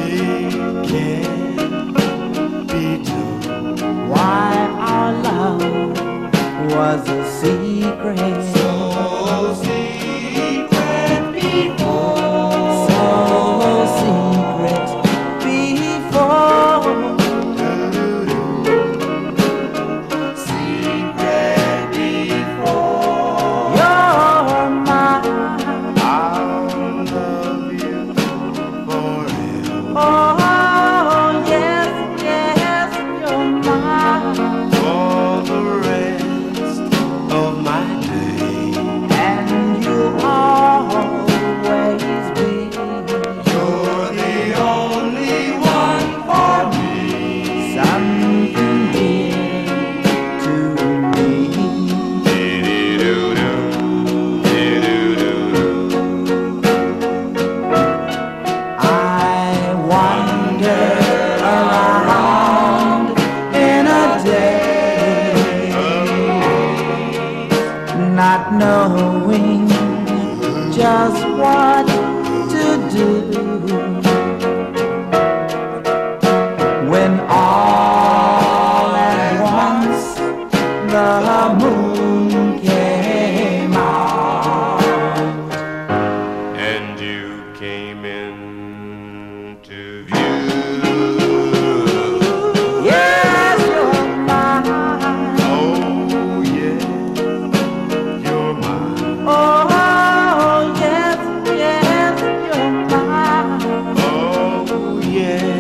It can't be true. Why our love was a secret, So secret before. so secret before. Secret before. You're mine. I'll love you forever. Oh yes, yes, you're mine. For the rest of my days. And you'll always be. You're the only one for me. Something dear to me. I wander around in a day, not knowing just what to do. When all at once the moon came out, And you came into view. yes, you're mine. Oh yeah, you're mine. Oh yes, yes, you're mine. Oh yeah,